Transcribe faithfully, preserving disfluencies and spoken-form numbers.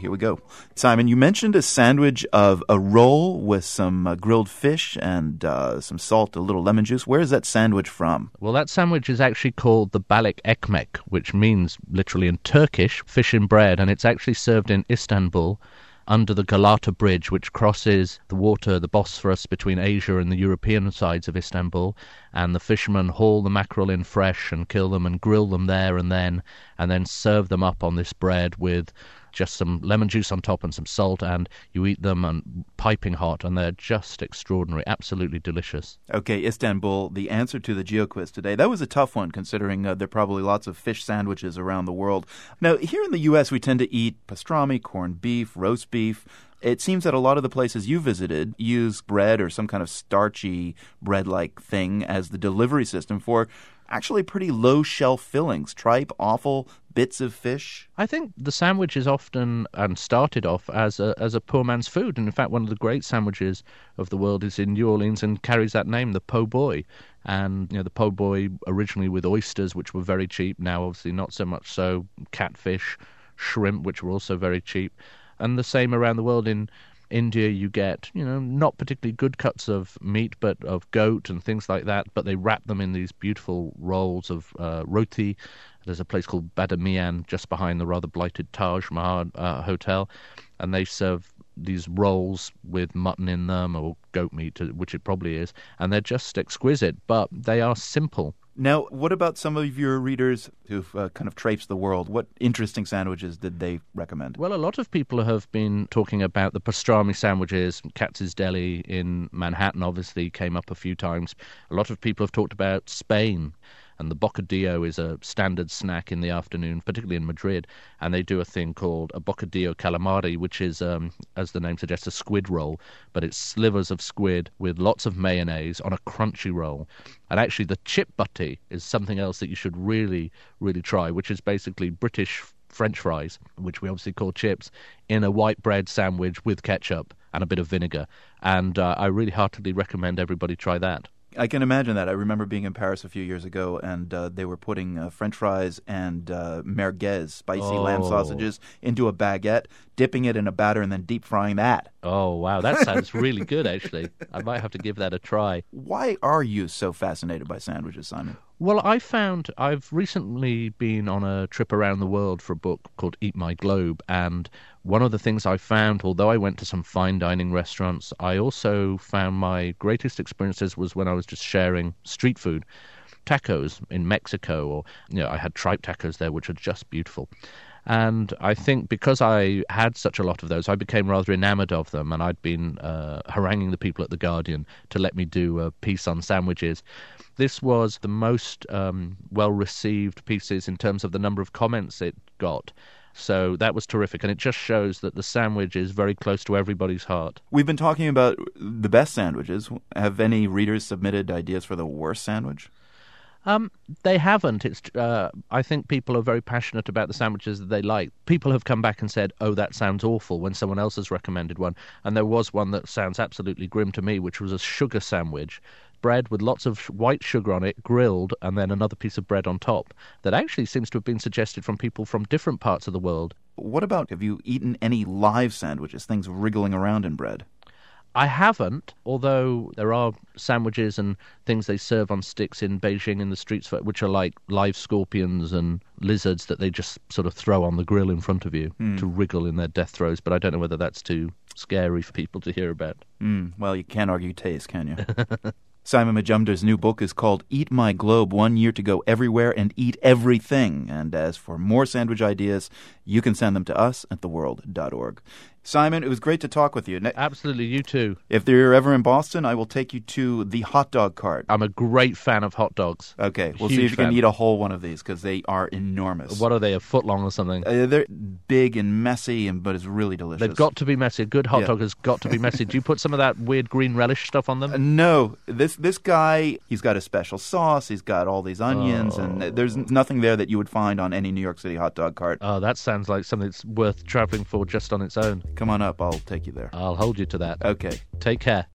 Here we go. Simon, you mentioned a sandwich of a roll with some uh, grilled fish and uh, some salt, a little lemon juice. Where is that sandwich from? Well, that sandwich is actually called the balik ekmek, which means literally in Turkish, fish in bread, and it's actually served in Istanbul under the Galata Bridge, which crosses the water, the Bosphorus, between Asia and the European sides of Istanbul. And the fishermen haul the mackerel in fresh and kill them and grill them there and then, and then serve them up on this bread with just some lemon juice on top and some salt, and you eat them and piping hot, and they're just extraordinary, absolutely delicious. Okay, Istanbul, the answer to the GeoQuiz today. That was a tough one, considering uh, there are probably lots of fish sandwiches around the world. Now, here in the U S, we tend to eat pastrami, corned beef, roast beef. It seems that a lot of the places you visited use bread or some kind of starchy bread-like thing as the delivery system for actually pretty low-shelf fillings, tripe, offal, bits of fish. I think the sandwich is often and started off as a as a poor man's food. And in fact, one of the great sandwiches of the world is in New Orleans and carries that name, the po' boy. And you know, the po' boy originally with oysters, which were very cheap. Now, obviously, not so much so. Catfish, shrimp, which were also very cheap. And the same around the world. In India, you get, you know, not particularly good cuts of meat, but of goat and things like that. But they wrap them in these beautiful rolls of uh, roti. There's a place called Badamian just behind the rather blighted Taj Mahal uh, hotel, and they serve these rolls with mutton in them or goat meat, which it probably is, and they're just exquisite, but they are simple. Now, what about some of your readers who've uh, kind of traipsed the world? What interesting sandwiches did they recommend? Well, a lot of people have been talking about the pastrami sandwiches. Katz's Deli in Manhattan obviously came up a few times. A lot of people have talked about Spain. And the bocadillo is a standard snack in the afternoon, particularly in Madrid. And they do a thing called a bocadillo calamari, which is, um, as the name suggests, a squid roll. But it's slivers of squid with lots of mayonnaise on a crunchy roll. And actually, the chip butty is something else that you should really, really try, which is basically British French fries, which we obviously call chips, in a white bread sandwich with ketchup and a bit of vinegar. And uh, I really heartily recommend everybody try that. I can imagine that. I remember being in Paris a few years ago, and uh, they were putting uh, French fries and uh, merguez, spicy oh. lamb sausages, into a baguette, dipping it in a batter, and then deep frying that. Oh, wow. That sounds really good, actually. I might have to give that a try. Why are you so fascinated by sandwiches, Simon? Well, I found I've recently been on a trip around the world for a book called Eat My Globe, and one of the things I found, although I went to some fine dining restaurants, I also found my greatest experiences was when I was just sharing street food. Tacos in Mexico, or you know, I had tripe tacos there, which are just beautiful. And I think because I had such a lot of those, I became rather enamored of them, and I'd been uh, haranguing the people at The Guardian to let me do a piece on sandwiches. This was the most um, well-received pieces in terms of the number of comments it got. So that was terrific, and it just shows that the sandwich is very close to everybody's heart. We've been talking about the best sandwiches. Have any readers submitted ideas for the worst sandwich? Um, they haven't. It's. Uh, I think people are very passionate about the sandwiches that they like. People have come back and said, oh, that sounds awful, when someone else has recommended one. And there was one that sounds absolutely grim to me, which was a sugar sandwich. Bread with lots of white sugar on it, grilled, and then another piece of bread on top. That actually seems to have been suggested from people from different parts of the world. What about, have you eaten any live sandwiches, things wriggling around in bread? I haven't, although there are sandwiches and things they serve on sticks in Beijing in the streets, which are like live scorpions and lizards that they just sort of throw on the grill in front of you mm. to wriggle in their death throes. But I don't know whether that's too scary for people to hear about. Mm. Well, you can't argue taste, can you? Simon Majumder's new book is called Eat My Globe, One Year to Go Everywhere and Eat Everything. And as for more sandwich ideas, you can send them to us at the world dot org. Simon, it was great to talk with you. Absolutely, you too. If you're ever in Boston, I will take you to the hot dog cart. I'm a great fan of hot dogs. Okay, we'll Huge see if you fan. can eat a whole one of these, because they are enormous. What are they, a foot long or something? Uh, they're big and messy, and but it's really delicious. They've got to be messy. A good hot yeah. dog has got to be messy. Do you put some of that weird green relish stuff on them? Uh, no. This this guy, he's got a special sauce. He's got all these onions, oh. and there's nothing there that you would find on any New York City hot dog cart. Oh, that sounds like something that's worth traveling for just on its own. Come on up. I'll take you there. I'll hold you to that. Okay. Take care.